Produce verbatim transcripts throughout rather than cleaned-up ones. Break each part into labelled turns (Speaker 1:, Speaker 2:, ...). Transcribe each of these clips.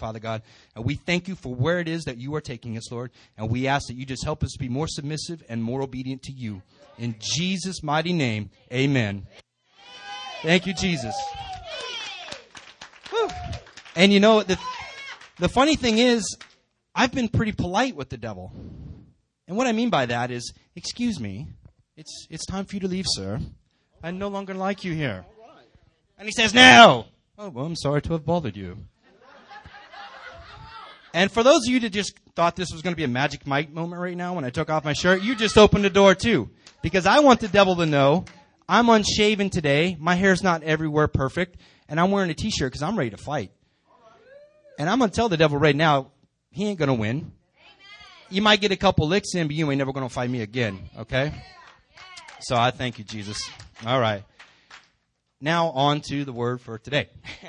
Speaker 1: Father God. And we thank you for where it is that you are taking us, Lord. And we ask that you just help us be more submissive and more obedient to you. In Jesus' mighty name, amen. Thank you, Jesus. Whew. And you know, the, the funny thing is, I've been pretty polite with the devil. And what I mean by that is, excuse me, it's it's time for you to leave, sir. I no longer like you here. And he says, no. Oh, well, I'm sorry to have bothered you. And for those of you that just thought this was going to be a Magic Mike moment right now when I took off my shirt, you just opened the door too. Because I want the devil to know I'm unshaven today. My hair's not everywhere perfect. And I'm wearing a t-shirt because I'm ready to fight. And I'm going to tell the devil right now, he ain't going to win. You might get a couple licks in, but you ain't never going to fight me again. Okay? So I thank you, Jesus. All right. Now on to the word for today.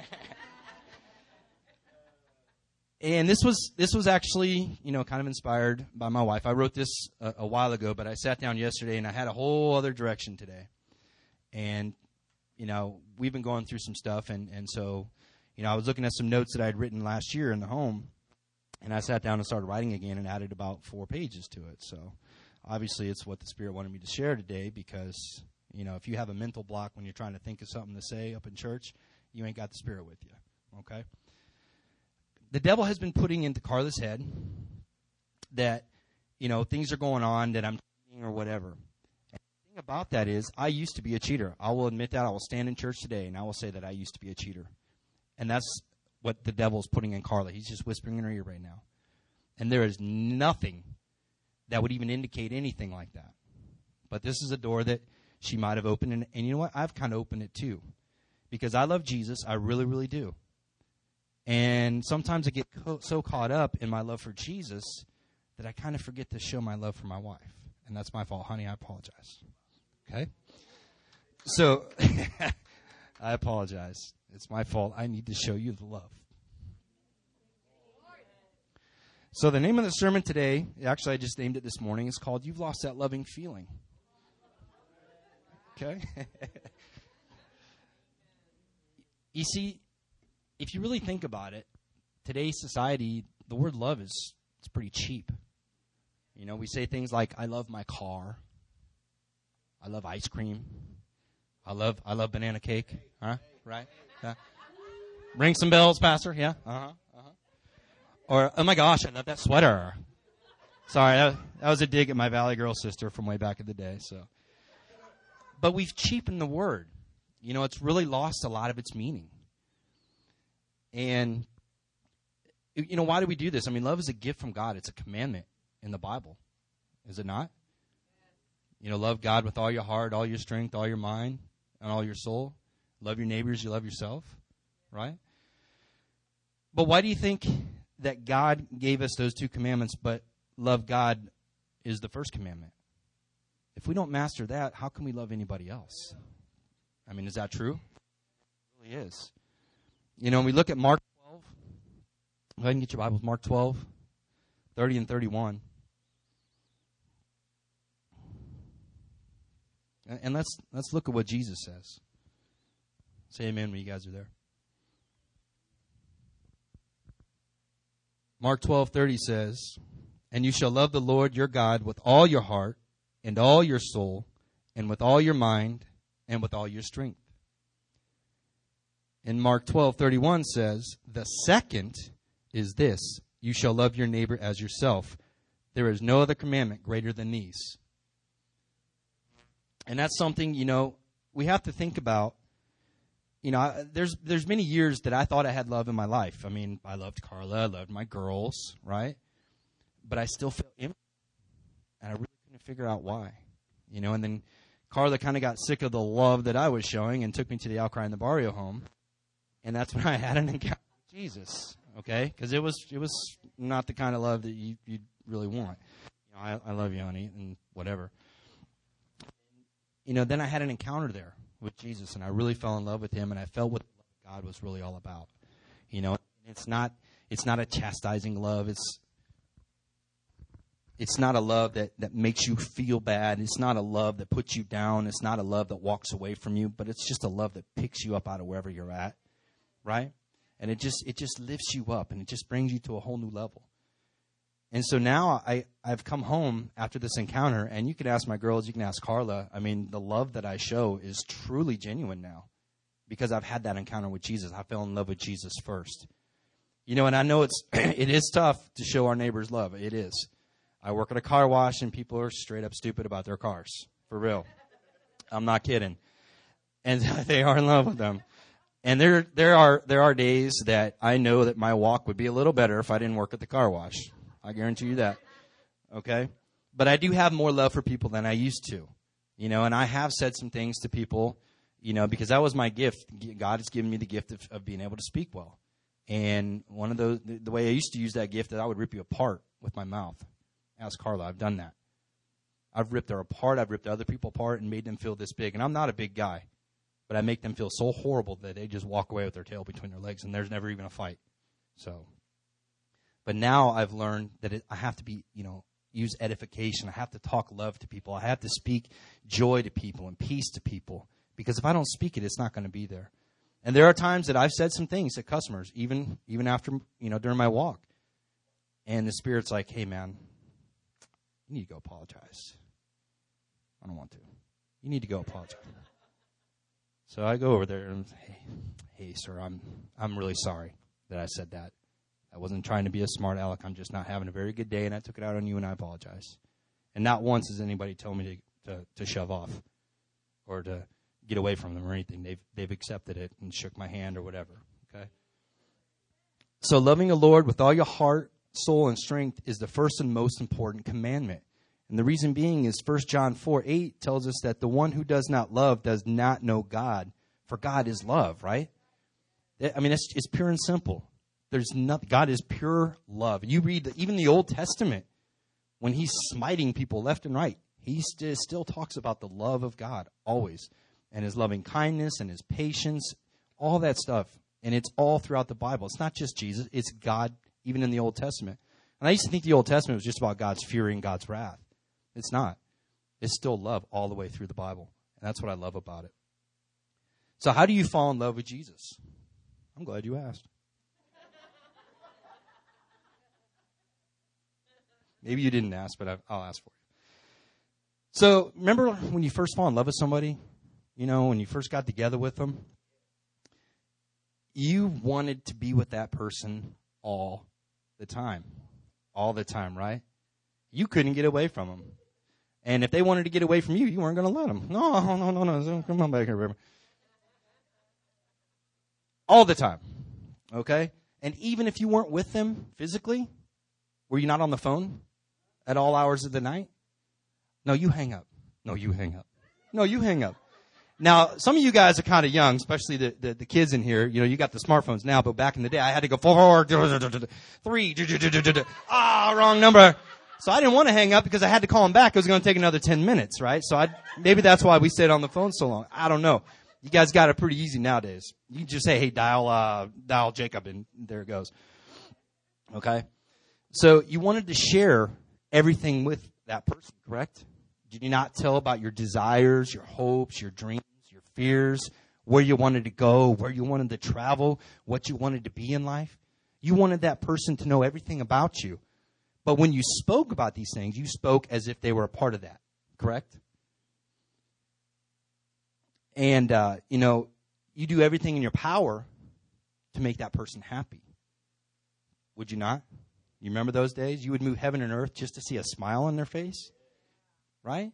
Speaker 1: And this was this was actually, you know, kind of inspired by my wife. I wrote this a, a while ago, but I sat down yesterday and I had a whole other direction today. And, you know, we've been going through some stuff. And, and so, you know, I was looking at some notes that I had written last year in the home. And I sat down and started writing again and added about four pages to it. So obviously it's what the Spirit wanted me to share today because, you know, if you have a mental block when you're trying to think of something to say up in church, you ain't got the Spirit with you. Okay? The devil has been putting into Carla's head that, you know, things are going on that I'm cheating or whatever. And the thing about that is I used to be a cheater. I will admit that. I will stand in church today and I will say that I used to be a cheater. And that's what the devil's putting in Carla. He's just whispering in her ear right now. And there is nothing that would even indicate anything like that. But this is a door that she might have opened. And, and you know what? I've kind of opened it too. Because I love Jesus. I really, really do. And sometimes I get co- so caught up in my love for Jesus that I kind of forget to show my love for my wife. And that's my fault. Honey, I apologize. Okay? So, I apologize. It's my fault. I need to show you the love. So the name of the sermon today, actually I just named it this morning, is called You've Lost That Loving Feeling. Okay? You see, if you really think about it, today's society, the word love is it's pretty cheap. You know, we say things like, I love my car. I love ice cream. I love I love banana cake. Huh? Right? Yeah. Ring some bells, Pastor. Yeah. Uh-huh. Uh-huh. Or, oh my gosh, I love that sweater. Sorry, that, that was a dig at my Valley Girl sister from way back in the day. So, but we've cheapened the word. You know, it's really lost a lot of its meaning. And, you know, why do we do this? I mean, love is a gift from God. It's a commandment in the Bible. Is it not? You know, love God with all your heart, all your strength, all your mind, and all your soul. Love your neighbors, you love yourself, right? But why do you think that God gave us those two commandments, but love God is the first commandment? If we don't master that, how can we love anybody else? I mean, is that true? It really is. You know, when we look at Mark twelve, go ahead and get your Bibles, Mark twelve, thirty and thirty-one. And, and let's let's look at what Jesus says. Say amen when you guys are there. Mark twelve thirty says, and you shall love the Lord your God with all your heart and all your soul and with all your mind and with all your strength. And Mark twelve thirty-one says, the second is this, you shall love your neighbor as yourself. There is no other commandment greater than these. And that's something, you know, we have to think about. You know, there's there's many years that I thought I had love in my life. I mean, I loved Carla, I loved my girls, right? But I still felt empty. And I really couldn't figure out why. You know, and then Carla kind of got sick of the love that I was showing and took me to the Al Cry in the Barrio home. And that's when I had an encounter with Jesus, okay? Because it was it was not the kind of love that you you really want. You know, I, I love you, honey, and whatever. You know, then I had an encounter there with Jesus, and I really fell in love with him, and I felt what God was really all about. You know, it's not it's not a chastising love. It's it's not a love that, that makes you feel bad. It's not a love that puts you down. It's not a love that walks away from you, but it's just a love that picks you up out of wherever you're at, right? And it just it just lifts you up, and it just brings you to a whole new level. And so now I, I've come home after this encounter, and you can ask my girls, you can ask Carla. I mean, the love that I show is truly genuine now because I've had that encounter with Jesus. I fell in love with Jesus first. You know, and I know it's it is tough to show our neighbors love. It is. I work at a car wash, and people are straight up stupid about their cars. For real. I'm not kidding. And they are in love with them. And there there are there are days that I know that my walk would be a little better if I didn't work at the car wash. I guarantee you that. Okay? But I do have more love for people than I used to. You know, and I have said some things to people, you know, because that was my gift. God has given me the gift of, of being able to speak well. And one of those, the way I used to use that gift, that I would rip you apart with my mouth. Ask Carla, I've done that. I've ripped her apart. I've ripped other people apart and made them feel this big. And I'm not a big guy, but I make them feel so horrible that they just walk away with their tail between their legs, and there's never even a fight. So, but now I've learned that it, I have to be, you know, use edification. I have to talk love to people. I have to speak joy to people and peace to people, because if I don't speak it, it's not going to be there. And there are times that I've said some things to customers, even even after, you know, during my walk. And the Spirit's like, hey, man, you need to go apologize. I don't want to. You need to go apologize. So I go over there and say, hey, hey, sir, I'm I'm really sorry that I said that. I wasn't trying to be a smart aleck. I'm just not having a very good day, and I took it out on you, and I apologize. And not once has anybody told me to, to, to shove off or to get away from them or anything. They've they've accepted it and shook my hand or whatever. Okay. So loving the Lord with all your heart, soul, and strength is the first and most important commandment. And the reason being is First John four eight tells us that the one who does not love does not know God, for God is love, right? I mean, it's, it's pure and simple. There's nothing. God is pure love. You read the, even the Old Testament, when he's smiting people left and right, he st- still talks about the love of God always, and his loving kindness and his patience, all that stuff. And it's all throughout the Bible. It's not just Jesus. It's God, even in the Old Testament. And I used to think the Old Testament was just about God's fury and God's wrath. It's not. It's still love all the way through the Bible. And that's what I love about it. So how do you fall in love with Jesus? I'm glad you asked. Maybe you didn't ask, but I'll ask for you. So remember when you first fall in love with somebody? You know, when you first got together with them? You wanted to be with that person all the time. All the time, right? You couldn't get away from them. And if they wanted to get away from you, you weren't going to let them. No, no, no, no. Come on back here, baby. All the time. Okay? And even if you weren't with them physically, were you not on the phone at all hours of the night? No, you hang up. No, you hang up. No, you hang up. Now, some of you guys are kind of young, especially the, the, the kids in here. You know, you got the smartphones now, but back in the day, I had to go four, three, ah, wrong number. So I didn't want to hang up because I had to call him back. It was going to take another ten minutes, right? So I maybe that's why we stayed on the phone so long. I don't know. You guys got it pretty easy nowadays. You can just say, hey, dial, uh, dial Jacob, and there it goes. Okay? So you wanted to share everything with that person, correct? Did you not tell about your desires, your hopes, your dreams, your fears, where you wanted to go, where you wanted to travel, what you wanted to be in life? You wanted that person to know everything about you. But when you spoke about these things, you spoke as if they were a part of that, correct? And, uh, you know, you do everything in your power to make that person happy. Would you not? You remember those days? You would move heaven and earth just to see a smile on their face, right?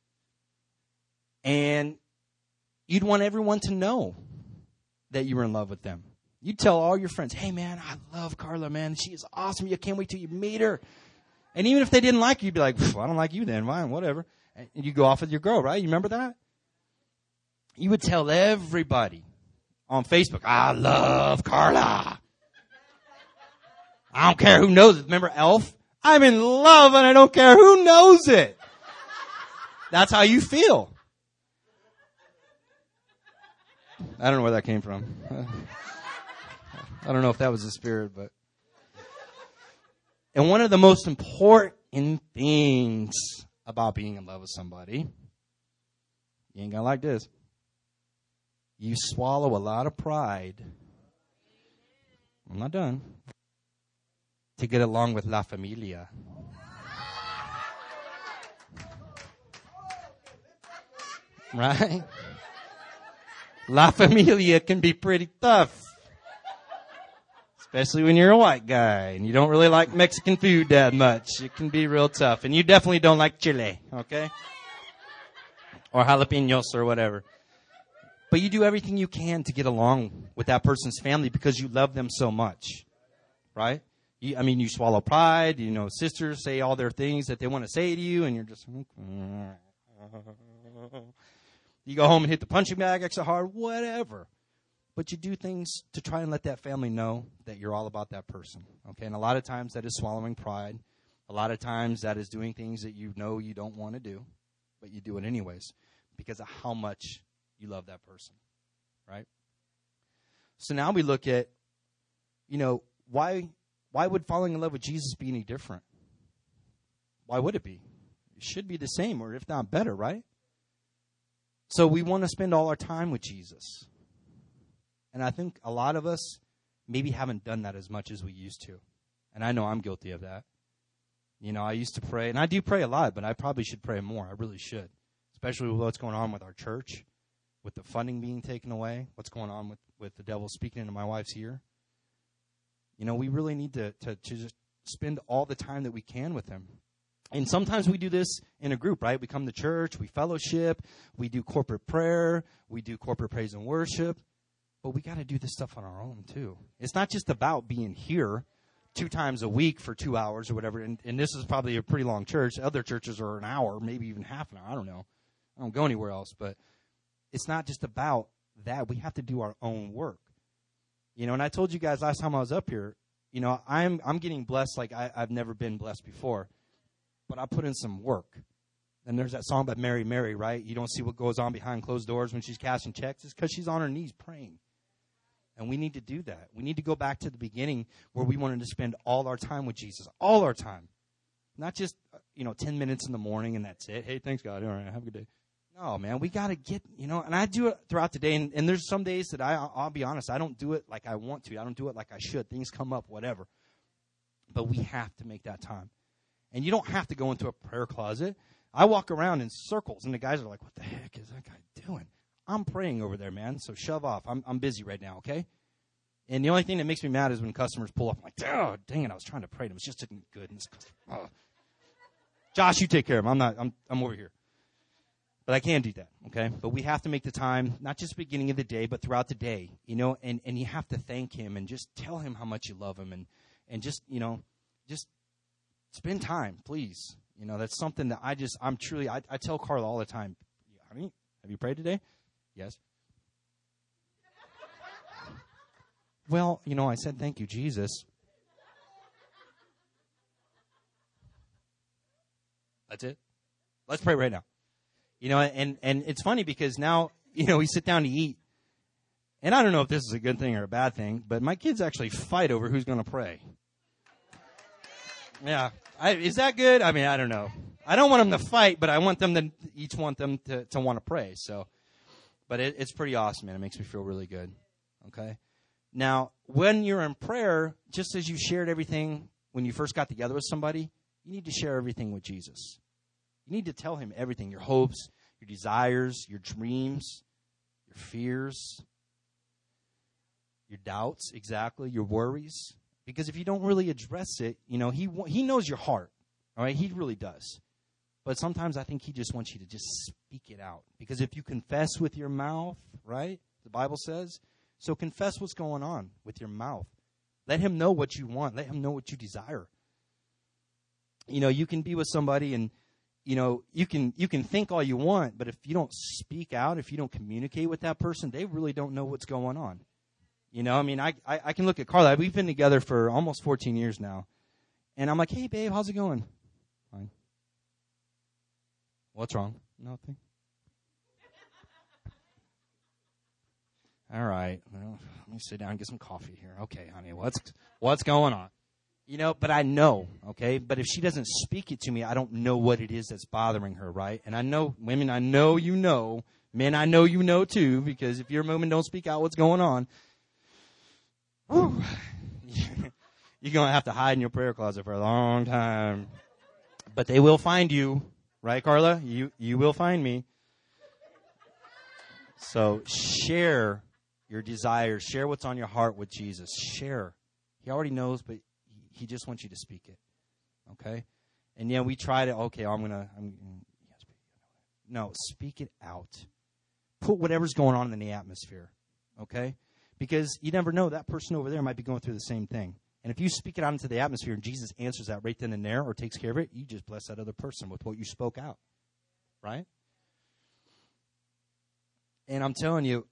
Speaker 1: And you'd want everyone to know that you were in love with them. You'd tell all your friends, hey, man, I love Carla, man. She is awesome. You can't wait till you meet her. And even if they didn't like you, you'd be like, I don't like you then. Fine, whatever. And you go off with your girl, right? You remember that? You would tell everybody on Facebook, I love Carla. I don't care who knows it. Remember Elf? I'm in love and I don't care who knows it. That's how you feel. I don't know where that came from. I don't know if that was the Spirit, but. And one of the most important things about being in love with somebody, you ain't gonna like this. You swallow a lot of pride I'm not done. To get along with La Familia. Right? La Familia can be pretty tough. Especially when you're a white guy and you don't really like Mexican food that much. It can be real tough. And you definitely don't like chile, okay? Or jalapenos or whatever. But you do everything you can to get along with that person's family because you love them so much. Right? You, I mean, you swallow pride. You know, sisters say all their things that they want to say to you and you're just... You go home and hit the punching bag extra hard, whatever. But you do things to try and let that family know that you're all about that person. Okay, and a lot of times that is swallowing pride. A lot of times that is doing things that you know you don't want to do, but you do it anyways because of how much you love that person, right? So now we look at, you know, why why would falling in love with Jesus be any different? Why would it be? It should be the same, or if not better, right? So we want to spend all our time with Jesus. And I think a lot of us maybe haven't done that as much as we used to. And I know I'm guilty of that. You know, I used to pray, and I do pray a lot, but I probably should pray more. I really should. Especially with what's going on with our church, with the funding being taken away, what's going on with, with the devil speaking into my wife's ear. You know, we really need to, to, to just spend all the time that we can with him. And sometimes we do this in a group, right? We come to church, we fellowship, we do corporate prayer, we do corporate praise and worship. But we got to do this stuff on our own, too. It's not just about being here two times a week for two hours or whatever. And, and this is probably a pretty long church. Other churches are an hour, maybe even half an hour. I don't know. I don't go anywhere else. But it's not just about that. We have to do our own work. You know, and I told you guys last time I was up here, you know, I'm I'm getting blessed like I, I've never been blessed before. But I put in some work. And there's that song by Mary Mary, right? You don't see what goes on behind closed doors when she's cashing checks. It's because she's on her knees praying. And we need to do that. We need to go back to the beginning where we wanted to spend all our time with Jesus. All our time. Not just, you know, ten minutes in the morning and that's it. Hey, thanks, God. All right, have a good day. No, man, we got to get, you know, and I do it throughout the day. And, and there's some days that I, I'll be honest, I don't do it like I want to. I don't do it like I should. Things come up, whatever. But we have to make that time. And you don't have to go into a prayer closet. I walk around in circles, and the guys are like, what the heck is that guy doing? I'm praying over there, man, so shove off. I'm I'm busy right now, okay? And the only thing that makes me mad is when customers pull up. I'm like, oh, dang it, I was trying to pray. It was just didn't good. And oh. Josh, you take care of him. I'm not, I'm I'm over here. But I can't do that, okay? But we have to make the time, not just beginning of the day, but throughout the day, you know, and, and you have to thank him and just tell him how much you love him and, and just, you know, just spend time, please. You know, that's something that I just, I'm truly, I, I tell Carla all the time, honey, have you prayed today? Yes. Well, you know, I said, thank you, Jesus. That's it. Let's pray right now. You know, and, and it's funny because now, you know, we sit down to eat. And I don't know if this is a good thing or a bad thing, but my kids actually fight over who's going to pray. Yeah. I, is that good? I mean, I don't know. I don't want them to fight, but I want them to each want them to, to want to pray. So, but it, it's pretty awesome, man. It makes me feel really good. Okay. Now, when you're in prayer, just as you shared everything when you first got together with somebody, you need to share everything with Jesus. You need to tell him everything, your hopes, your desires, your dreams, your fears, your doubts, exactly, your worries. Because if you don't really address it, you know, he he knows your heart, all right? He really does. But sometimes I think he just wants you to just speak it out. Because if you confess with your mouth, right, the Bible says, so confess what's going on with your mouth. Let him know what you want. Let him know what you desire. You know, you can be with somebody and, you know, you can you can think all you want, but if you don't speak out, if you don't communicate with that person, they really don't know what's going on. You know, I mean, I, I I can look at Carla. We've been together for almost fourteen years now. And I'm like, hey, babe, how's it going? Fine. What's wrong? Nothing. All right. Well, let me sit down and get some coffee here. Okay, honey, what's what's going on? You know, but I know, okay? But if she doesn't speak it to me, I don't know what it is that's bothering her, right? And I know, women, I know you know. Men, I know you know too, because if your women don't speak out what's going on, whew, You're going to have to hide in your prayer closet for a long time. But they will find you. Right, Carla? You you will find me. So share your desires. Share what's on your heart with Jesus. Share. He already knows, but he just wants you to speak it. Okay? And yeah, we try to, okay, I'm going to, I'm, no, speak it out. Put whatever's going on in the atmosphere. Okay? Because you never know, that person over there might be going through the same thing. And if you speak it out into the atmosphere and Jesus answers that right then and there or takes care of it, you just bless that other person with what you spoke out. Right? And I'm telling you,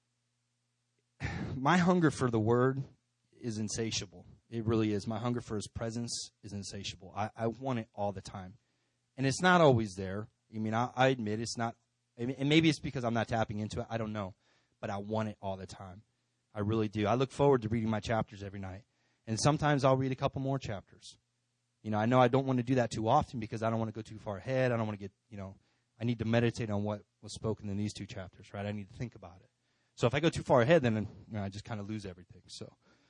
Speaker 1: my hunger for the Word is insatiable. It really is. My hunger for His presence is insatiable. I, I want it all the time. And it's not always there. I mean, I, I admit it's not. And maybe it's because I'm not tapping into it. I don't know. But I want it all the time. I really do. I look forward to reading my chapters every night. And sometimes I'll read a couple more chapters. You know, I know I don't want to do that too often because I don't want to go too far ahead. I don't want to get, you know, I need to meditate on what was spoken in these two chapters, right? I need to think about it. So if I go too far ahead, then you know, I just kind of lose everything. So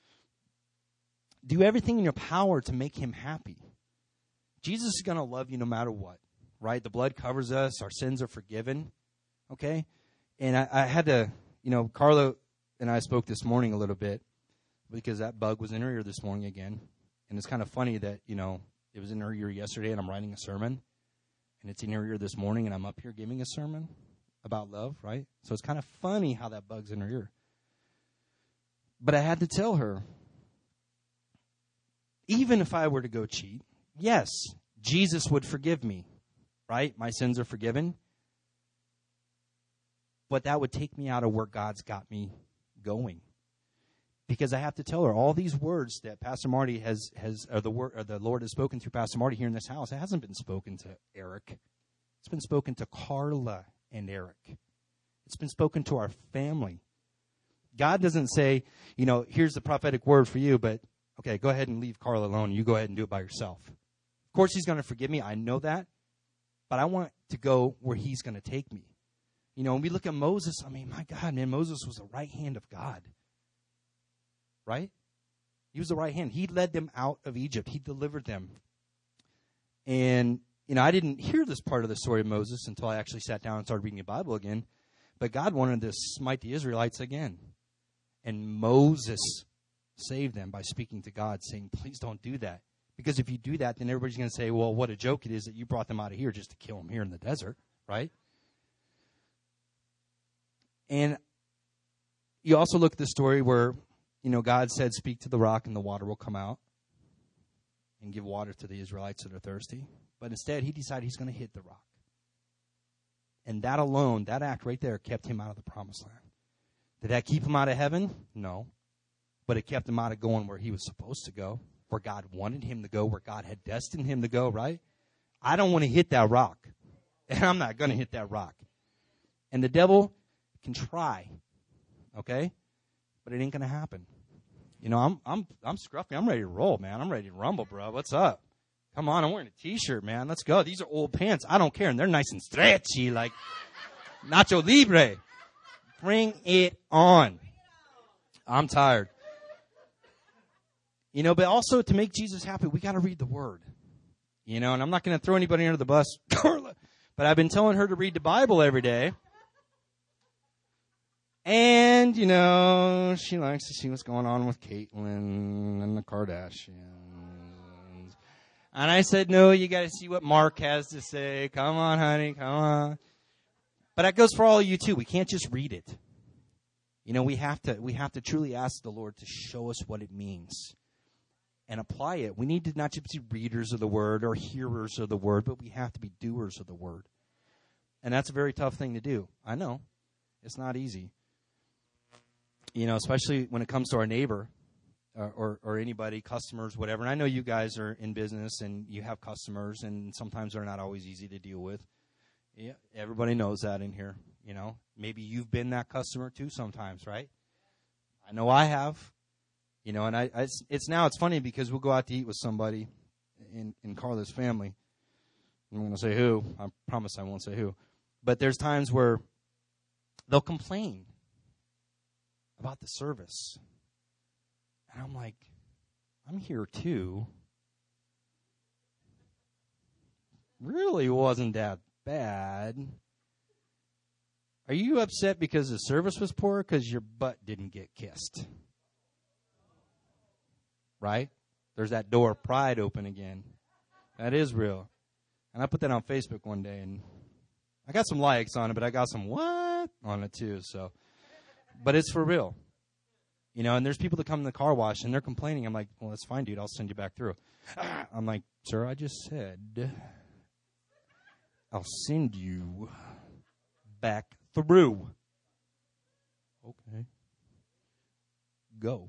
Speaker 1: do everything in your power to make Him happy. Jesus is going to love you no matter what, right? The blood covers us. Our sins are forgiven, okay? And I, I had to, you know, Carla and I spoke this morning a little bit, because that bug was in her ear this morning again. And it's kind of funny that, you know, it was in her ear yesterday and I'm writing a sermon. And it's in her ear this morning and I'm up here giving a sermon about love, right? So it's kind of funny how that bug's in her ear. But I had to tell her, even if I were to go cheat, yes, Jesus would forgive me, right? My sins are forgiven. But that would take me out of where God's got me going. Because I have to tell her all these words that Pastor Marty has, has or the word, or the Lord has spoken through Pastor Marty here in this house. It hasn't been spoken to Eric. It's been spoken to Carla and Eric. It's been spoken to our family. God doesn't say, you know, here's the prophetic word for you, but okay, go ahead and leave Carla alone. You go ahead and do it by yourself. Of course, He's going to forgive me. I know that, but I want to go where He's going to take me. You know, when we look at Moses, I mean, my God, man, Moses was the right hand of God. Right? He was the right hand. He led them out of Egypt. He delivered them. And, you know, I didn't hear this part of the story of Moses until I actually sat down and started reading the Bible again. But God wanted to smite the Israelites again. And Moses saved them by speaking to God, saying, please don't do that. Because if you do that, then everybody's going to say, well, what a joke it is that you brought them out of here just to kill them here in the desert. Right? And you also look at the story where, you know, God said, speak to the rock and the water will come out and give water to the Israelites that are thirsty. But instead, he decided he's going to hit the rock. And that alone, that act right there, kept him out of the promised land. Did that keep him out of heaven? No. But it kept him out of going where he was supposed to go, where God wanted him to go, where God had destined him to go, right? I don't want to hit that rock. And I'm not going to hit that rock. And the devil can try, okay? But it ain't going to happen. You know, I'm I'm I'm scruffy. I'm ready to roll, man. I'm ready to rumble, bro. What's up? Come on, I'm wearing a T-shirt, man. Let's go. These are old pants. I don't care. And they're nice and stretchy, like Nacho Libre. Bring it on. I'm tired. You know, but also to make Jesus happy, we got to read the Word. You know, and I'm not going to throw anybody under the bus, Carla, but I've been telling her to read the Bible every day. And, you know, she likes to see what's going on with Caitlyn and the Kardashians. And I said, no, you got to see what Mark has to say. Come on, honey, come on. But that goes for all of you, too. We can't just read it. You know, we have to we have to truly ask the Lord to show us what it means and apply it. We need to not just be readers of the Word or hearers of the Word, but we have to be doers of the Word. And that's a very tough thing to do. I know. It's not easy. You know, especially when it comes to our neighbor or, or, or anybody, customers, whatever. And I know you guys are in business and you have customers, and sometimes they're not always easy to deal with. Yeah, everybody knows that in here. You know, maybe you've been that customer too sometimes, right? I know I have. You know, and I, I it's, it's now it's funny because we'll go out to eat with somebody in, in Carla's family. I'm going to say who. I promise I won't say who. But there's times where they'll complain about the service. And I'm like, I'm here too. Really wasn't that bad. Are you upset because the service was poor or because your butt didn't get kissed? Right? There's that door of pride open again. That is real. And I put that on Facebook one day, and I got some likes on it, but I got some what on it too. So, but it's for real. You know, and there's people that come in the car wash, and they're complaining. I'm like, well, that's fine, dude. I'll send you back through. I'm like, sir, I just said I'll send you back through. Okay. Go.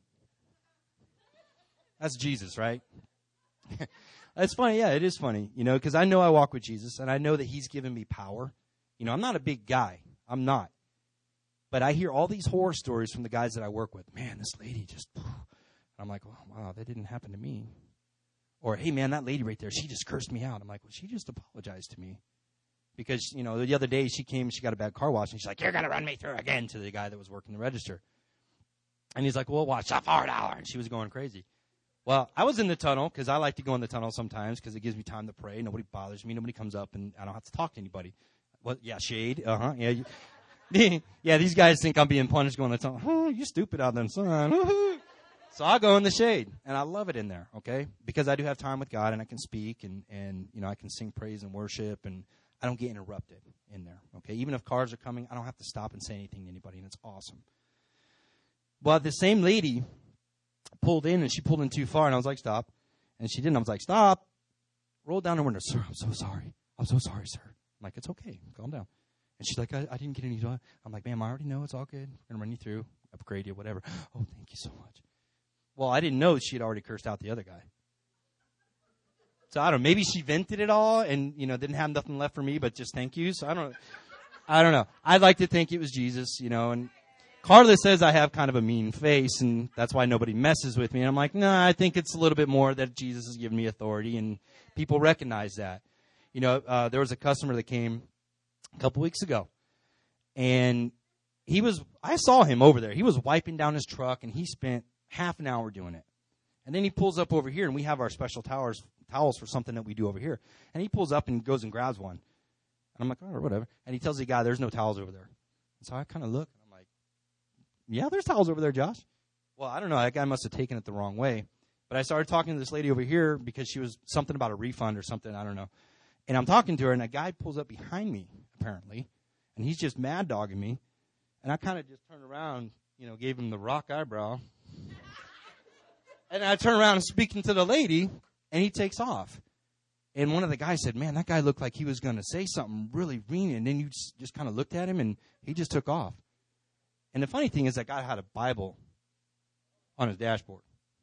Speaker 1: That's Jesus, right? That's funny. Yeah, it is funny, you know, because I know I walk with Jesus, and I know that he's given me power. You know, I'm not a big guy. I'm not. But I hear all these horror stories from the guys that I work with. Man, this lady just, I'm like, oh, wow, that didn't happen to me. Or, hey, man, that lady right there, she just cursed me out. I'm like, well, she just apologized to me. Because, you know, the other day she came, she got a bad car wash, and she's like, you're going to run me through again, to the guy that was working the register. And he's like, well, watch that for an hour. And she was going crazy. Well, I was in the tunnel because I like to go in the tunnel sometimes because it gives me time to pray. Nobody bothers me. Nobody comes up, and I don't have to talk to anybody. Well, yeah, shade. Uh-huh. Yeah, you, yeah, these guys think I'm being punished going in the tunnel. Oh, you stupid out there in the sun. So I go in the shade, and I love it in there, okay, because I do have time with God, and I can speak, and, and you know, I can sing praise and worship, and I don't get interrupted in there, okay. Even if cars are coming, I don't have to stop and say anything to anybody, and it's awesome. Well, the same lady pulled in, and she pulled in too far, and I was like, stop. And she didn't. I was like, stop. Rolled down the window. Sir, I'm so sorry. I'm so sorry, sir. I'm like, it's okay. Calm down. And she's like, I, I didn't get any. I'm like, ma'am, I already know. It's all good. We're going to run you through, upgrade you, whatever. Oh, thank you so much. Well, I didn't know she had already cursed out the other guy. So I don't know. Maybe she vented it all and, you know, didn't have nothing left for me but just thank you. So I don't I don't know. I'd like to think it was Jesus, you know, and Carla says I have kind of a mean face, and that's why nobody messes with me. And I'm like, no, nah, I think it's a little bit more that Jesus has given me authority, and people recognize that. You know, uh, there was a customer that came a couple weeks ago, and he was, I saw him over there. He was wiping down his truck, and he spent half an hour doing it. And then he pulls up over here, and we have our special towels, towels for something that we do over here. And he pulls up and goes and grabs one. And I'm like, oh, whatever. And he tells the guy, there's no towels over there. And so I kind of look. Yeah, there's towels over there, Josh. Well, I don't know. That guy must have taken it the wrong way. But I started talking to this lady over here because she was something about a refund or something. I don't know. And I'm talking to her, and a guy pulls up behind me, apparently. And he's just mad dogging me. And I kind of just turned around, you know, gave him the rock eyebrow. And I turn around and speaking to the lady, and he takes off. And one of the guys said, man, that guy looked like he was going to say something really mean. And then you just, just kind of looked at him, and he just took off. And the funny thing is that guy had a Bible on his dashboard.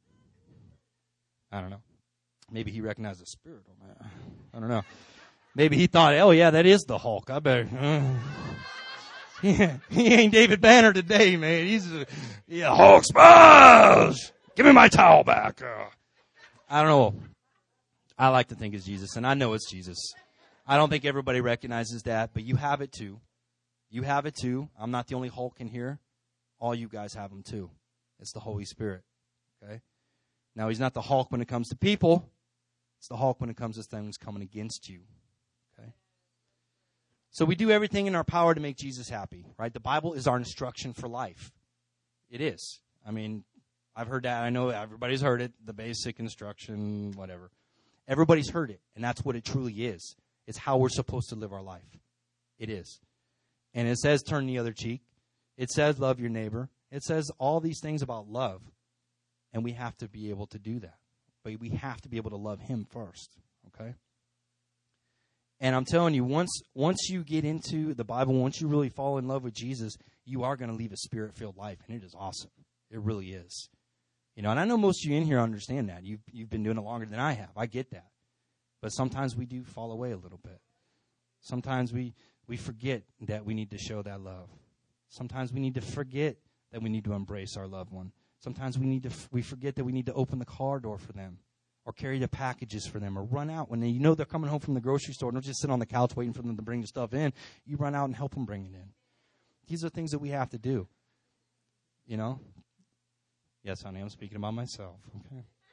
Speaker 1: I don't know. Maybe he recognized the spirit on that. I don't know. Maybe he thought, oh, yeah, that is the Hulk. I better. Uh, yeah, he ain't David Banner today, man. He's a yeah, Hulk smash. Give me my towel back. Uh, I don't know. I like to think it's Jesus, and I know it's Jesus. I don't think everybody recognizes that, but you have it too. You have it too. I'm not the only Hulk in here. All you guys have him too. It's the Holy Spirit. Okay? Now, he's not the Hulk when it comes to people. It's the Hulk when it comes to things coming against you. Okay? So we do everything in our power to make Jesus happy, right? The Bible is our instruction for life. It is. I mean, I've heard that. I know everybody's heard it. The basic instruction, whatever. Everybody's heard it, and that's what it truly is. It's how we're supposed to live our life. It is. And it says turn the other cheek. It says love your neighbor. It says all these things about love. And we have to be able to do that. But we have to be able to love him first. Okay? And I'm telling you, once once you get into the Bible, once you really fall in love with Jesus, you are going to leave a spirit-filled life. And it is awesome. It really is. You know, and I know most of you in here understand that. You've, you've been doing it longer than I have. I get that. But sometimes we do fall away a little bit. Sometimes we... We forget that we need to show that love. Sometimes we need to forget that we need to embrace our loved one. Sometimes we need to we forget that we need to open the car door for them, or carry the packages for them, or run out when they, you know they're coming home from the grocery store. Don't just sit on the couch waiting for them to bring the stuff in. You run out and help them bring it in. These are things that we have to do. You know? Yes, honey, I'm speaking about myself. Okay.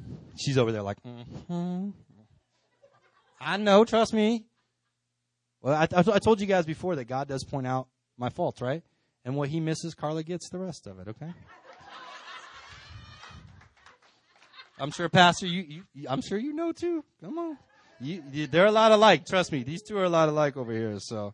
Speaker 1: She's over there like, mm-hmm. I know, trust me. Well, I, I told you guys before that God does point out my faults, right? And what he misses, Carla gets the rest of it, okay? I'm sure, Pastor, you, you, I'm sure you know too. Come on. You, you, they're a lot alike. Trust me. These two are a lot alike over here, so.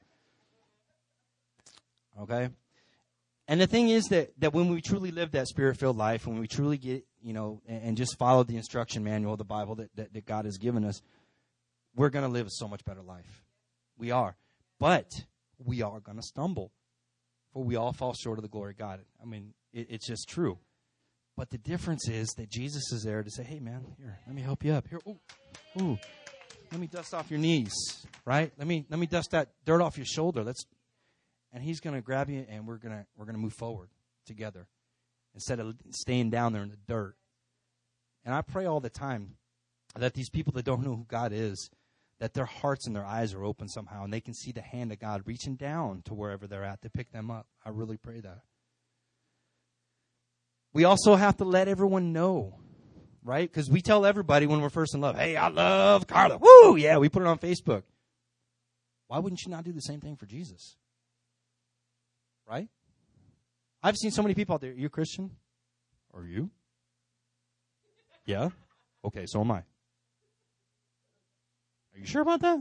Speaker 1: Okay? And the thing is that, that when we truly live that spirit-filled life, when we truly get, you know, and, and just follow the instruction manual of the Bible that, that, that God has given us, we're going to live a so much better life. We are. But we are going to stumble. For we all fall short of the glory of God. I mean, it, it's just true. But the difference is that Jesus is there to say, hey, man, here, let me help you up. Here, ooh, ooh, let me dust off your knees, right? Let me let me dust that dirt off your shoulder. Let's, and he's going to grab you, and we're going to we're going to move forward together instead of staying down there in the dirt. And I pray all the time that these people that don't know who God is, that their hearts and their eyes are open somehow, and they can see the hand of God reaching down to wherever they're at to pick them up. I really pray that. We also have to let everyone know, right? Because we tell everybody when we're first in love, hey, I love Carla. Woo! Yeah, we put it on Facebook. Why wouldn't you not do the same thing for Jesus? Right? I've seen so many people out there. Are you a Christian? Are you? Yeah? Okay, so am I. Are you sure about that?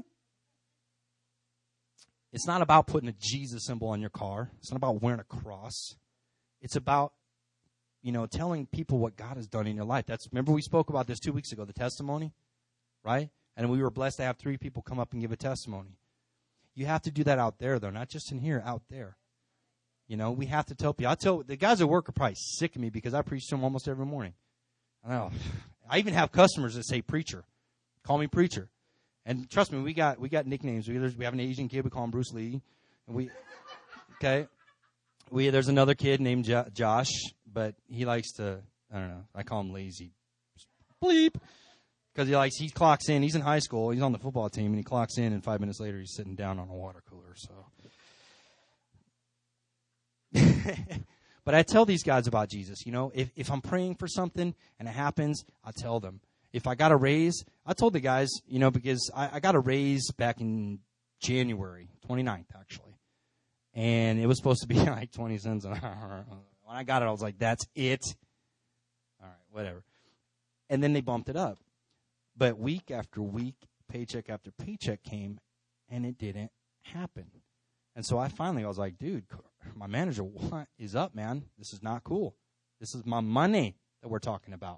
Speaker 1: It's not about putting a Jesus symbol on your car. It's not about wearing a cross. It's about, you know, telling people what God has done in your life. That's, remember we spoke about this two weeks ago, the testimony, right? And we were blessed to have three people come up and give a testimony. You have to do that out there, though, not just in here, out there. You know, we have to tell people. I tell the guys at work are probably sick of me because I preach to them almost every morning. I know. I even have customers that say preacher. Call me preacher. And trust me, we got we got nicknames. We, we have an Asian kid, we call him Bruce Lee. And we, okay. We There's another kid named jo- Josh, but he likes to, I don't know, I call him lazy. Bleep. Because he likes, he clocks in. He's in high school. He's on the football team, and he clocks in, and five minutes later he's sitting down on a water cooler. So. But I tell these guys about Jesus. You know, if, if I'm praying for something and it happens, I tell them. If I got a raise, I told the guys, you know, because I, I got a raise back in January, twenty-ninth, actually. And it was supposed to be like twenty cents an hour. When I got it, I was like, that's it. All right, whatever. And then they bumped it up. But week after week, paycheck after paycheck came, and it didn't happen. And so I finally, I was like, dude, my manager, what is up, man? This is not cool. This is my money that we're talking about.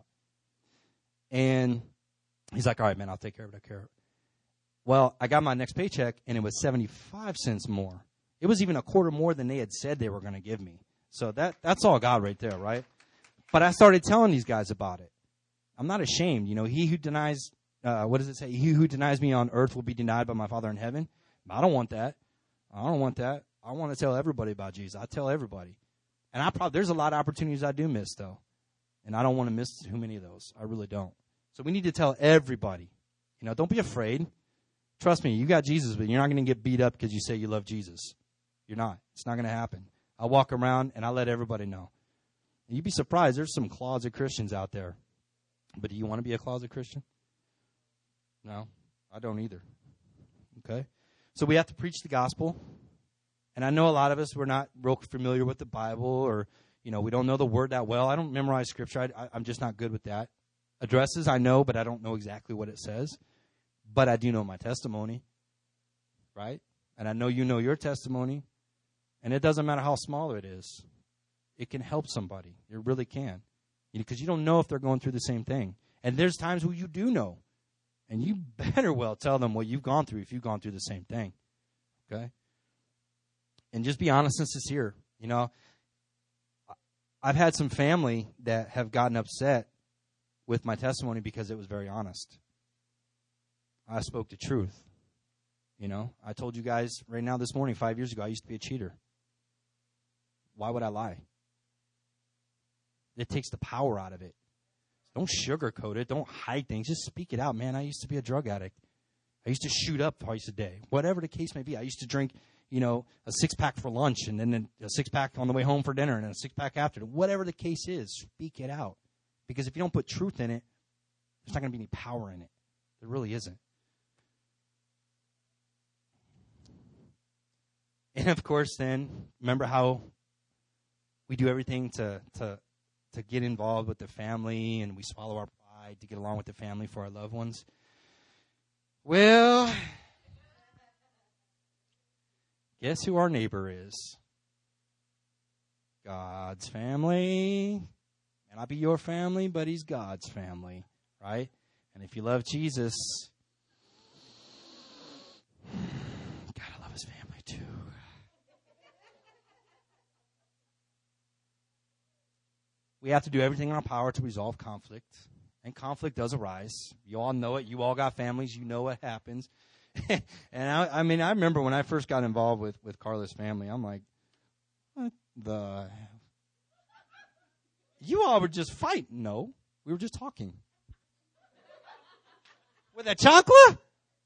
Speaker 1: And he's like, all right, man, I'll take care of it. I'll take care of it. Well, I got my next paycheck, and it was seventy-five cents more. It was even a quarter more than they had said they were going to give me. So that that's all God right there, right? But I started telling these guys about it. I'm not ashamed. You know, he who denies, uh, what does it say? He who denies me on earth will be denied by my Father in heaven. I don't want that. I don't want that. I want to tell everybody about Jesus. I tell everybody. And I probably, there's a lot of opportunities I do miss, though. And I don't want to miss too many of those. I really don't. So we need to tell everybody. You know, don't be afraid. Trust me, you got Jesus, but you're not going to get beat up because you say you love Jesus. You're not. It's not going to happen. I walk around and I let everybody know. And you'd be surprised. There's some closet Christians out there. But do you want to be a closet Christian? No, I don't either. Okay? So we have to preach the gospel. And I know a lot of us, we're not real familiar with the Bible, or, you know, we don't know the word that well. I don't memorize scripture. I, I, I'm just not good with that. Addresses I know, but I don't know exactly what it says. But I do know my testimony, right? And I know you know your testimony. And it doesn't matter how small it is. It can help somebody. It really can. Because you don't know if they're going through the same thing. And there's times where you do know. And you better well tell them what you've gone through if you've gone through the same thing. Okay? And just be honest and sincere. You know, I've had some family that have gotten upset with my testimony because it was very honest. I spoke the truth. You know, I told you guys right now this morning, five years ago, I used to be a cheater. Why would I lie? It takes the power out of it. Don't sugarcoat it. Don't hide things. Just speak it out. Man, I used to be a drug addict. I used to shoot up twice a day. Whatever the case may be. I used to drink, you know, a six-pack for lunch and then a six-pack on the way home for dinner and then a six-pack after. Whatever the case is, speak it out. Because if you don't put truth in it, There's not going to be any power in it. There really isn't. And of course, then, remember how we do everything to to to get involved with the family, and we swallow our pride to get along with the family for our loved ones. Well, guess who our neighbor is? God's family. May not be your family, but he's God's family, right? And if you love Jesus, gotta love his family too. We have to do everything in our power to resolve conflict. And conflict does arise. You all know it. You all got families. You know what happens. and I, I mean, I remember when I first got involved with, with Carla's family, I'm like, what the? You all were just fighting. No, we were just talking. With a chancla?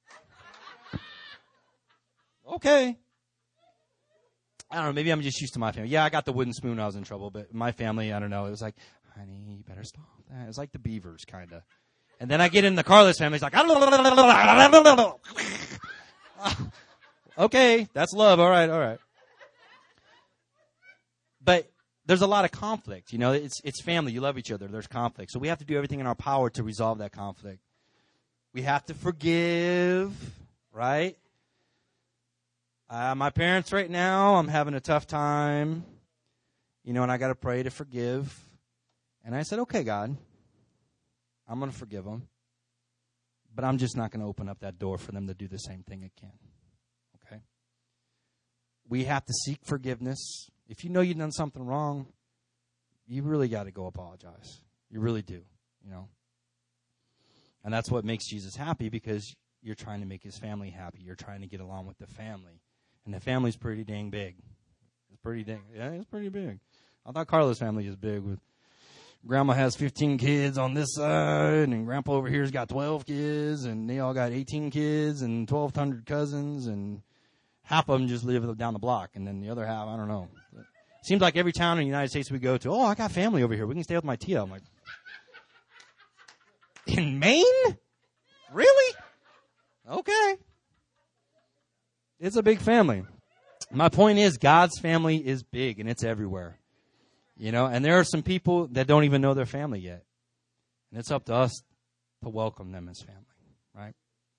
Speaker 1: Okay. I don't know. Maybe I'm just used to my family. Yeah, I got the wooden spoon when I was in trouble, but my family, I don't know. It was like, honey, you better stop that. It was like the Beavers, kind of. And then I get in the Carlos family. It's like, okay, that's love. All right, all right. But there's a lot of conflict. You know, it's it's family. You love each other. There's conflict. So we have to do everything in our power to resolve that conflict. We have to forgive, right? Uh, my parents right now, I'm having a tough time, you know, and I got to pray to forgive. And I said, okay, God, I'm going to forgive them, but I'm just not going to open up that door for them to do the same thing again, okay? We have to seek forgiveness. If you know you've done something wrong, you really got to go apologize. You really do, you know. And that's what makes Jesus happy, because you're trying to make his family happy. You're trying to get along with the family. And the family's pretty dang big. It's pretty dang, yeah, it's pretty big. I thought Carla's family is big. With Grandma has fifteen kids on this side, and Grandpa over here's got twelve kids, and they all got eighteen kids and twelve hundred cousins, and half of them just live down the block, and then the other half, I don't know. It seems like every town in the United States we go to, oh, I got family over here. We can stay with my tia. I'm like, in Maine? Really? Okay. It's a big family. My point is, God's family is big, and it's everywhere. You know, and there are some people that don't even know their family yet. And it's up to us to welcome them as family, right?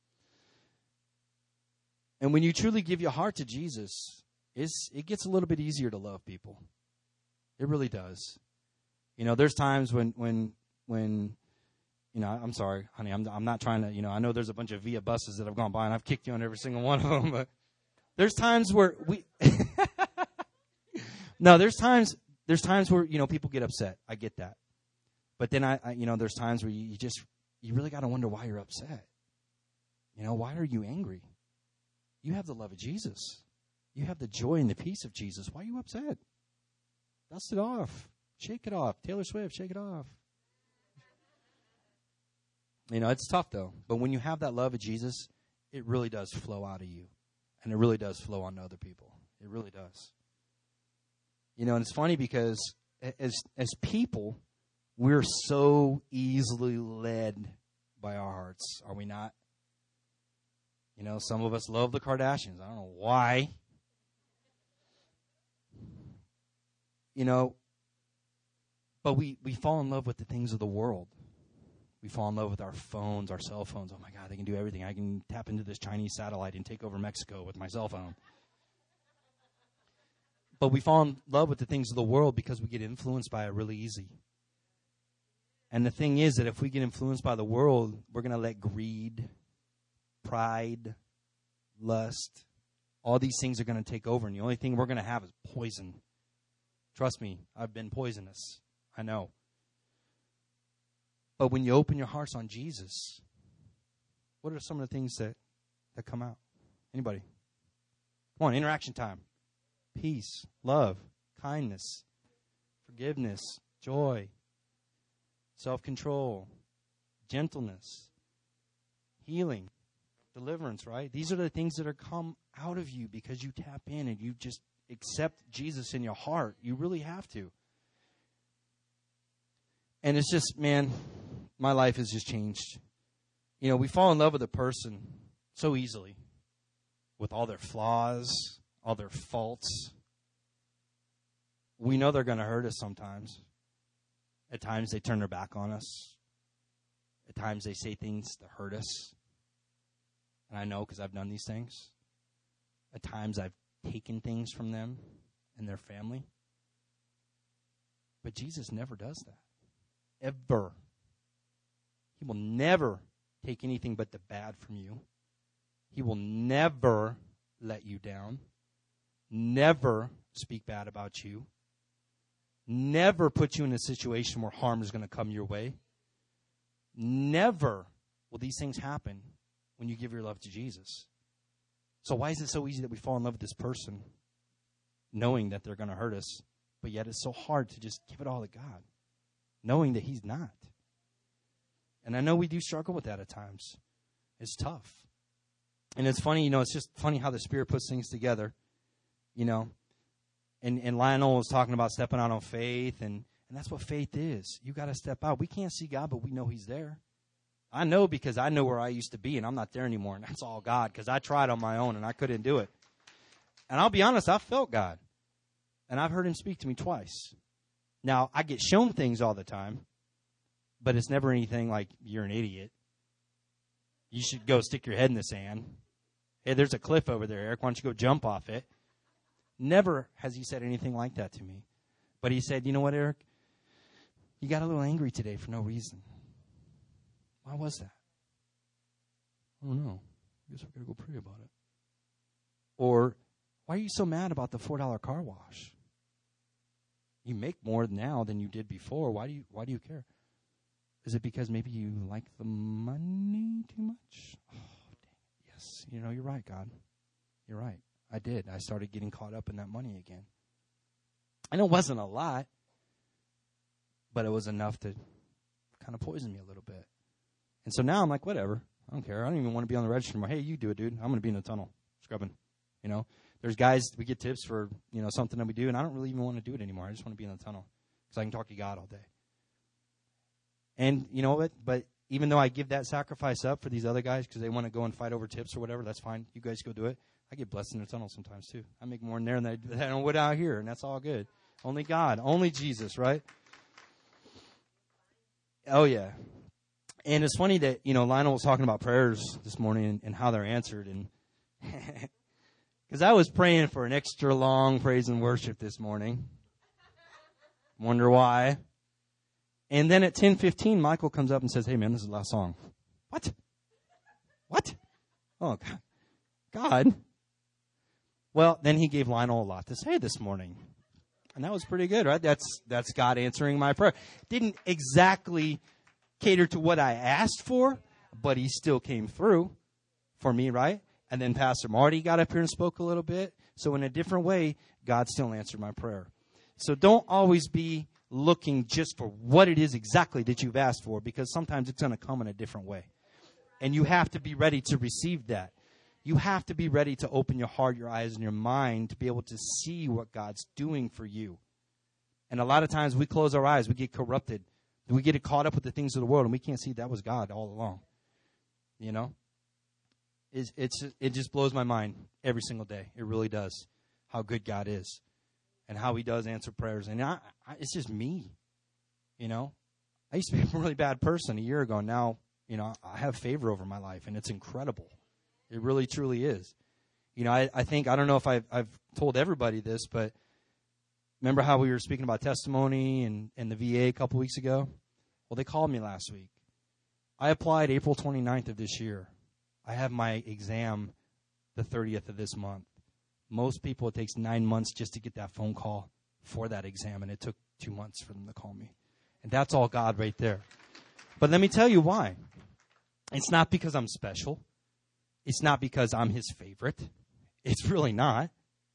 Speaker 1: And when you truly give your heart to Jesus, it's, it gets a little bit easier to love people. It really does. You know, there's times when, when, when, you know, I'm sorry, honey, I'm, I'm not trying to, you know, I know there's a bunch of Via buses that have gone by, and I've kicked you on every single one of them, but there's times where we, no, there's times, there's times where, you know, people get upset. I get that. But then I, I you know, there's times where you, you just, you really got to wonder why you're upset. You know, why are you angry? You have the love of Jesus. You have the joy and the peace of Jesus. Why are you upset? Dust it off. Shake it off. Taylor Swift, shake it off. You know, it's tough, though. But when you have that love of Jesus, it really does flow out of you. And it really does flow on to other people. It really does. You know, and it's funny because as as people, we're so easily led by our hearts, are we not? You know, some of us love the Kardashians. I don't know why. You know, but we, we fall in love with the things of the world. We fall in love with our phones, our cell phones. Oh, my God, they can do everything. I can tap into this Chinese satellite and take over Mexico with my cell phone. But we fall in love with the things of the world because we get influenced by it really easy. And the thing is that if we get influenced by the world, we're going to let greed, pride, lust, all these things are going to take over. And the only thing we're going to have is poison. Trust me, I've been poisonous. I know. But when you open your hearts on Jesus, what are some of the things that, that come out? Anybody? Come on, interaction time. Peace, love, kindness, forgiveness, joy, self-control, gentleness, healing, deliverance, right? These are the things that are come out of you because you tap in and you just accept Jesus in your heart. You really have to. And it's just, man, my life has just changed. You know, we fall in love with a person so easily with all their flaws, all their faults. We know they're going to hurt us sometimes. At times they turn their back on us. At times they say things that hurt us. And I know because I've done these things. At times I've taken things from them and their family. But Jesus never does that. Ever. He will never take anything but the bad from you. He will never let you down. Never speak bad about you. Never put you in a situation where harm is going to come your way. Never will these things happen when you give your love to Jesus. So why is it so easy that we fall in love with this person knowing that they're going to hurt us, but yet it's so hard to just give it all to God, knowing that he's not? And I know we do struggle with that at times. It's tough. And it's funny, you know, it's just funny how the Spirit puts things together, you know. And, and Lionel was talking about stepping out on faith, and, and that's what faith is. You got to step out. We can't see God, but we know he's there. I know because I know where I used to be, and I'm not there anymore, and that's all God, because I tried on my own, and I couldn't do it. And I'll be honest, I felt God, and I've heard him speak to me twice. Now, I get shown things all the time, but it's never anything like, you're an idiot. You should go stick your head in the sand. Hey, there's a cliff over there, Eric. Why don't you go jump off it? Never has he said anything like that to me. But he said, you know what, Eric? You got a little angry today for no reason. Why was that? I don't know. I guess we got to go pray about it. Or, why are you so mad about the four dollar car wash? You make more now than you did before. Why do you, why do you care? Is it because maybe you like the money too much? Oh, dang. Yes. You know, you're right, God. You're right. I did. I started getting caught up in that money again. And it wasn't a lot, but it was enough to kind of poison me a little bit. And so now I'm like, whatever. I don't care. I don't even want to be on the register anymore. Hey, you do it, dude. I'm going to be in the tunnel scrubbing. You know, there's guys, we get tips for, you know, something that we do, and I don't really even want to do it anymore. I just want to be in the tunnel because I can talk to God all day. And you know what? But even though I give that sacrifice up for these other guys because they want to go and fight over tips or whatever, that's fine. You guys go do it. I get blessed in the tunnel sometimes too. I make more in there than I, than I would out here, and that's all good. Only God, only Jesus, right? Oh yeah. And it's funny that, you know, Lionel was talking about prayers this morning and, and how they're answered, and because I was praying for an extra long praise and worship this morning. Wonder why? And then at ten fifteen, Michael comes up and says, "Hey man, this is the last song." What? What? Oh God. God. Well, then he gave Lionel a lot to say this morning. And that was pretty good, right? That's that's God answering my prayer. Didn't exactly cater to what I asked for, but he still came through for me, right? And then Pastor Marty got up here and spoke a little bit. So in a different way, God still answered my prayer. So don't always be looking just for what it is exactly that you've asked for, because sometimes it's going to come in a different way. And you have to be ready to receive that. You have to be ready to open your heart, your eyes, and your mind to be able to see what God's doing for you. And a lot of times we close our eyes. We get corrupted. We get caught up with the things of the world, and we can't see that was God all along. You know? It's, it's, it just blows my mind every single day. It really does, how good God is and how he does answer prayers. And I, I, it's just me, you know? I used to be a really bad person a year ago. Now, you know, I have favor over my life, and it's incredible. It really, truly is. You know, I, I think, I don't know if I've, I've told everybody this, but remember how we were speaking about testimony and, and the V A a couple weeks ago? Well, they called me last week. I applied April twenty-ninth of this year. I have my exam the thirtieth of this month. Most people, it takes nine months just to get that phone call for that exam, and it took two months for them to call me. And that's all God right there. But let me tell you why. It's not because I'm special. It's not because I'm his favorite. It's really not.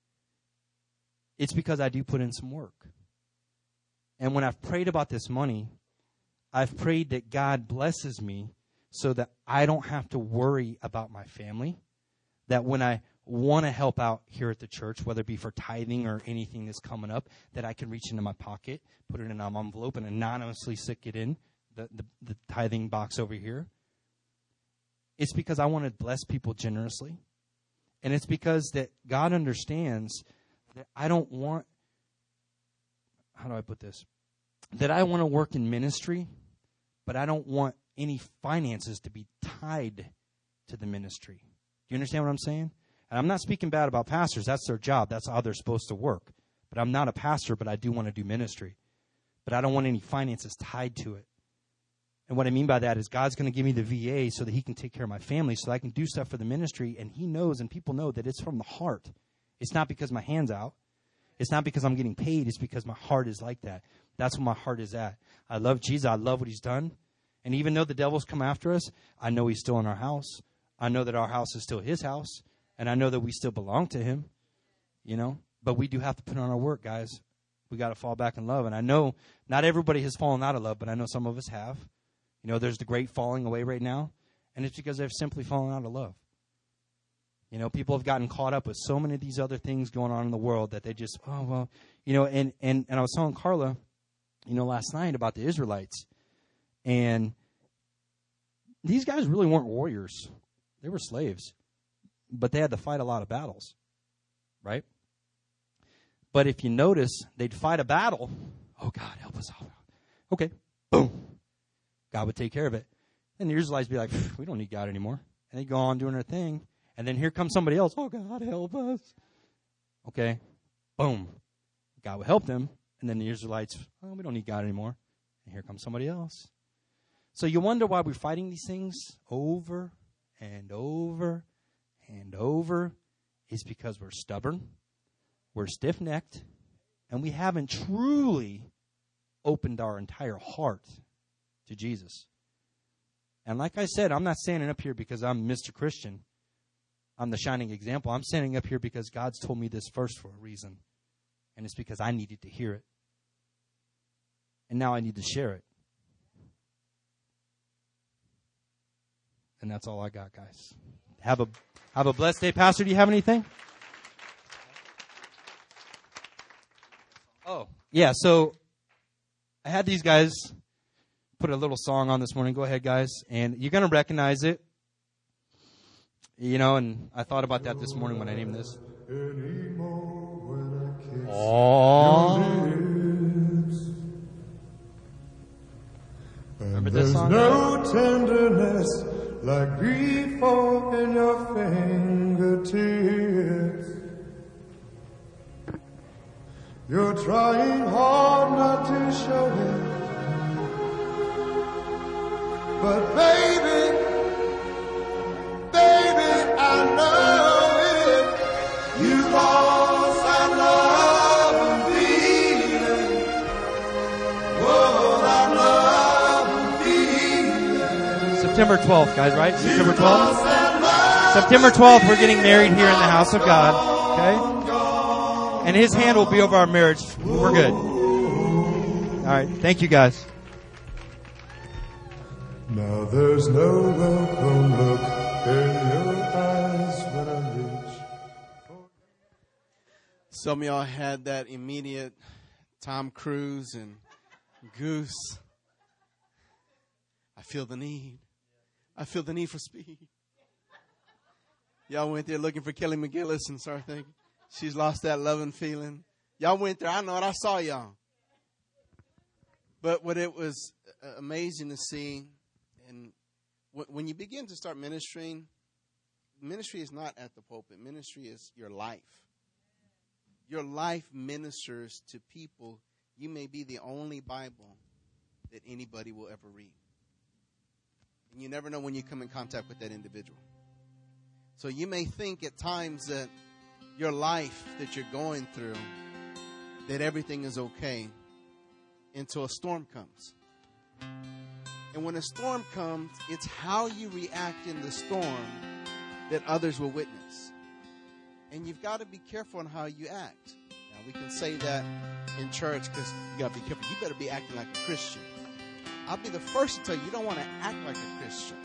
Speaker 1: It's because I do put in some work. And when I've prayed about this money, I've prayed that God blesses me so that I don't have to worry about my family. That when I want to help out here at the church, whether it be for tithing or anything that's coming up, that I can reach into my pocket, put it in an envelope, and anonymously stick it in, the, the, the tithing box over here. It's because I want to bless people generously. And it's because that God understands that I don't want, how do I put this? That I want to work in ministry, but I don't want any finances to be tied to the ministry. Do you understand what I'm saying? And I'm not speaking bad about pastors. That's their job. That's how they're supposed to work. But I'm not a pastor, but I do want to do ministry. But I don't want any finances tied to it. And what I mean by that is God's going to give me the V A so that he can take care of my family, so that I can do stuff for the ministry. And he knows and people know that it's from the heart. It's not because my hand's out. It's not because I'm getting paid. It's because my heart is like that. That's where my heart is at. I love Jesus. I love what he's done. And even though the devil's come after us, I know he's still in our house. I know that our house is still his house. And I know that we still belong to him, you know. But we do have to put on our work, guys. We got to fall back in love. And I know not everybody has fallen out of love, but I know some of us have. You know, there's the great falling away right now, and it's because they've simply fallen out of love. You know, people have gotten caught up with so many of these other things going on in the world that they just, oh, well, you know, and, and, and I was telling Carla, you know, last night about the Israelites, and these guys really weren't warriors. They were slaves, but they had to fight a lot of battles, right? But if you notice, they'd fight a battle. Oh, God, help us out. Okay, boom. God would take care of it. And the Israelites would be like, we don't need God anymore. And they'd go on doing their thing. And then here comes somebody else. Oh, God, help us. Okay, boom. God would help them. And then the Israelites, oh, we don't need God anymore. And here comes somebody else. So you wonder why we're fighting these things over and over and over. It's because we're stubborn, we're stiff-necked, and we haven't truly opened our entire heart to Jesus. And like I said, I'm not standing up here because I'm Mister Christian. I'm the shining example. I'm standing up here because God's told me this first for a reason. And it's because I needed to hear it. And now I need to share it. And that's all I got, guys. Have a have a blessed day. Pastor, do you have anything? Oh, yeah, so I had these guys put a little song on this morning. Go ahead, guys. And you're going to recognize it. You know, and I thought about that this morning when I named this. Aww. Remember this song?
Speaker 2: No tenderness like before in your fingertips. You're trying hard not to show it. But baby, baby, I know it. You lost that love and feeling. Oh, that love and feeling.
Speaker 1: September twelfth, guys, right? September twelfth? September twelfth, we're getting married here in the house of God, okay? And his hand will be over our marriage. We're good. All right, thank you, guys.
Speaker 2: Now there's no welcome look in your eyes when I reach.
Speaker 3: Some of y'all had that immediate Tom Cruise and Goose. I feel the need. I feel the need for speed. Y'all went there looking for Kelly McGillis and started thinking, she's lost that loving feeling. Y'all went there. I know it. I saw y'all. But what it was amazing to see, and when you begin to start ministering, ministry is not at the pulpit. Ministry is your life. Your life ministers to people. You may be the only Bible that anybody will ever read. And you never know when you come in contact with that individual. So you may think at times that your life that you're going through, that everything is okay until a storm comes. And when a storm comes, it's how you react in the storm that others will witness. And you've got to be careful on how you act. Now, we can say that in church because you got to be careful. You better be acting like a Christian. I'll be the first to tell you, you don't want to act like a Christian.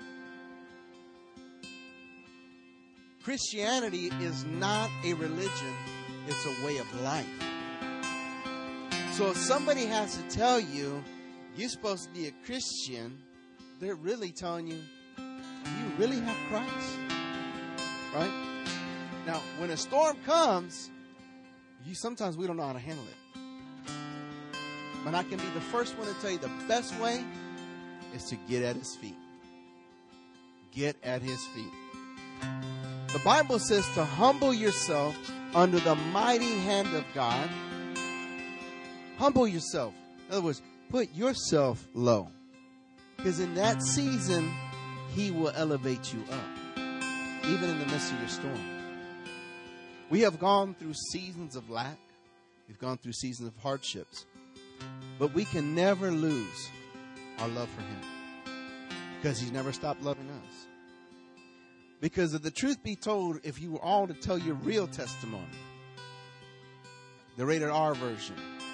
Speaker 3: Christianity is not a religion. It's a way of life. So if somebody has to tell you, you're supposed to be a Christian, they're really telling you, you really have Christ? Right? Now, when a storm comes, you sometimes we don't know how to handle it. But I can be the first one to tell you the best way is to get at his feet. Get at his feet. The Bible says to humble yourself under the mighty hand of God. Humble yourself. In other words, put yourself low. Because in that season, he will elevate you up. Even in the midst of your storm. We have gone through seasons of lack. We've gone through seasons of hardships. But we can never lose our love for him. Because he's never stopped loving us. Because if the truth be told, if you were all to tell your real testimony, the rated R version,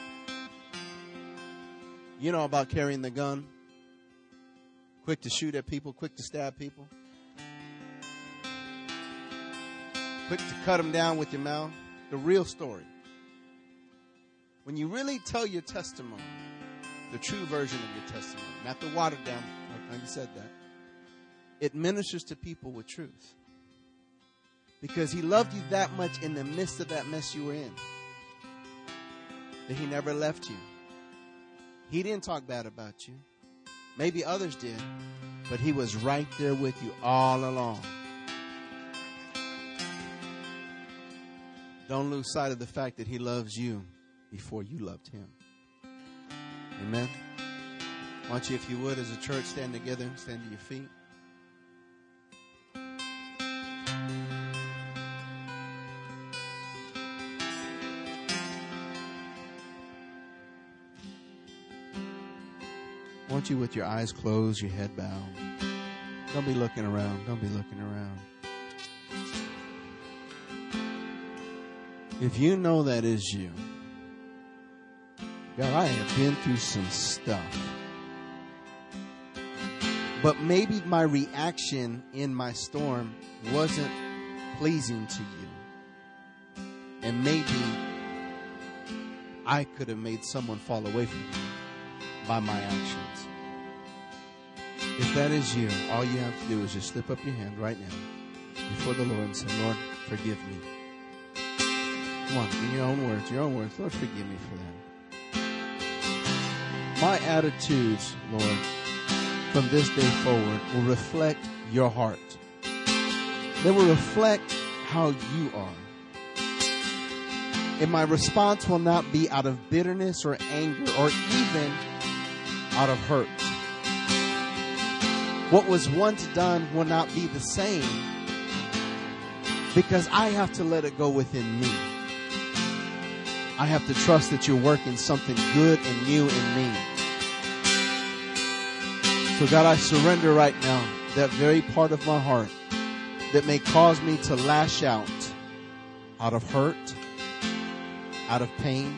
Speaker 3: you know about carrying the gun, quick to shoot at people, quick to stab people, quick to cut them down with your mouth, the real story. When you really tell your testimony, the true version of your testimony, not the watered down, like you said that, it ministers to people with truth. Because he loved you that much in the midst of that mess you were in, that he never left you. He didn't talk bad about you. Maybe others did, but he was right there with you all along. Don't lose sight of the fact that he loves you before you loved him. Amen. Why don't you, if you would, as a church, stand together, stand to your feet. Why don't you, with your eyes closed, your head bowed. Don't be looking around. Don't be looking around. If you know that is you, God, I have been through some stuff. But maybe my reaction in my storm wasn't pleasing to you. And maybe I could have made someone fall away from you by my actions. If that is you, all you have to do is just slip up your hand right now before the Lord and say, Lord, forgive me. Come on, in your own words, your own words. Lord, forgive me for that. My attitudes, Lord, from this day forward will reflect your heart. They will reflect how you are. And my response will not be out of bitterness or anger or even out of hurt. What was once done will not be the same because I have to let it go within me. I have to trust that you're working something good and new in me. So God, I surrender right now that very part of my heart that may cause me to lash out out of hurt, out of pain,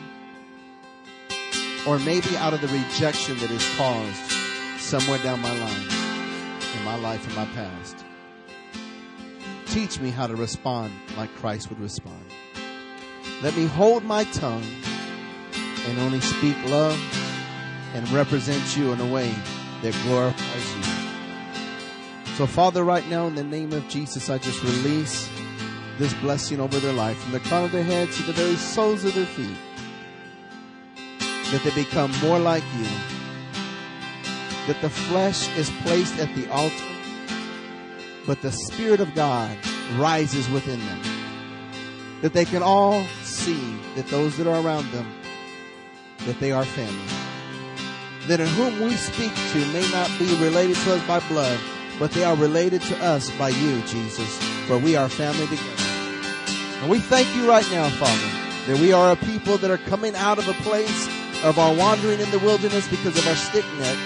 Speaker 3: or maybe out of the rejection that is caused somewhere down my line, in my life, in my past. Teach me how to respond like Christ would respond. Let me hold my tongue and only speak love and represent you in a way that glorifies you. So, Father, right now, in the name of Jesus, I just release this blessing over their life, from the crown of their heads to the very soles of their feet, that they become more like you, that the flesh is placed at the altar, but the Spirit of God rises within them, that they can all see that those that are around them, that they are family, that in whom we speak to may not be related to us by blood, but they are related to us by you, Jesus, for we are family together. And we thank you right now, Father, that we are a people that are coming out of a place of our wandering in the wilderness because of our stick neck,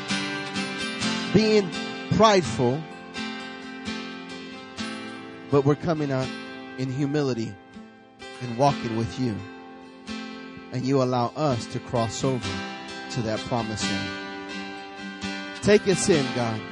Speaker 3: being prideful, but we're coming out in humility and walking with you. And you allow us to cross over to that promised land. Take us in, God.